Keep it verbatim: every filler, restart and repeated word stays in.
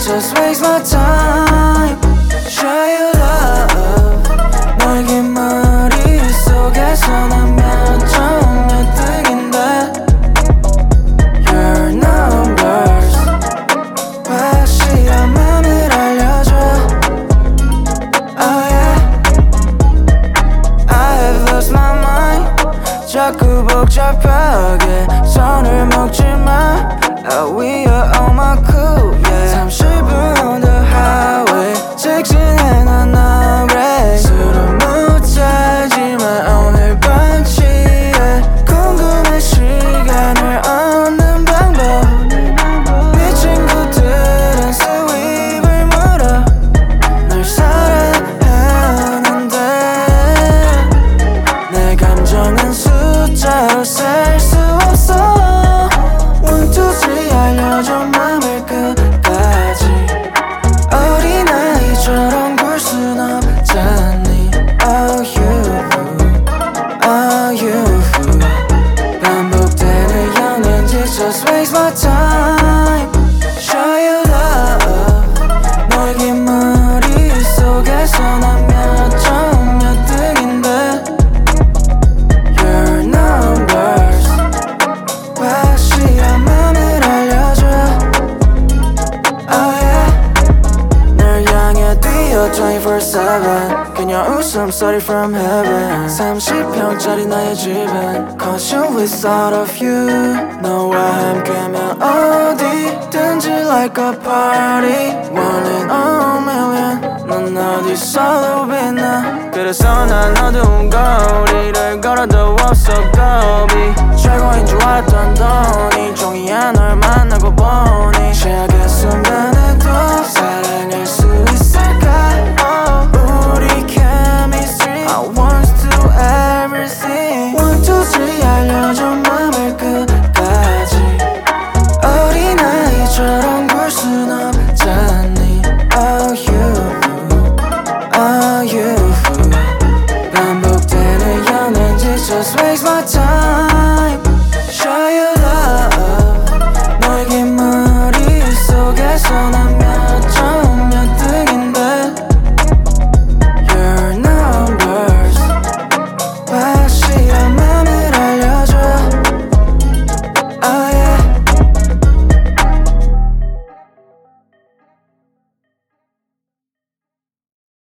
just waste my time. Share your love. 너에게 머릿속에서 난 몇 점 몇 등인데 Your numbers 확실한 맘을 알려줘. Oh yeah, I have lost my mind. 자꾸 복잡하게 손을 먹지마. Oh, we are on my cool, yeah. 삼십 분 the highway 직진해 난 너래. 술은 묻자지만 오늘 밤 취해. 궁금해 시간을 얻는 방법. 네 친구들은 스윕을 물어. 널 사랑하는데 내 감정은 숫자로 셀 수 없어. One, two, three 알려줘 맘을 끝까지. 어린아이처럼 굴 순 없잖니. Oh you, oh you 반복되는 영양제 just waste my time. Show you love. 너에게 머릿속에서 난 몇 점 몇 등인데 Your numbers 확실한 맘을 알려줘. Oh yeah, 널 향해 뛰어 twenty-four seven 그녀 웃음소리 from heaven. 삼십 평짜리 나의 집은 Cause you with thought of you. 너와 함께면 어디든지 like a party. One in a million 넌 어디서도 빛나. 그래서 난 어두운 거리를 걸어도 없어 겁이. 최고인 줄 알았던 넌 종이야. 널 만나고 보니 최악의 순간에도 사랑할 수 있을까. oh, 우리 chemistry I want to do everything. One, two, three 알려줘 맘을 끝까지. 어린아이처럼 굴 순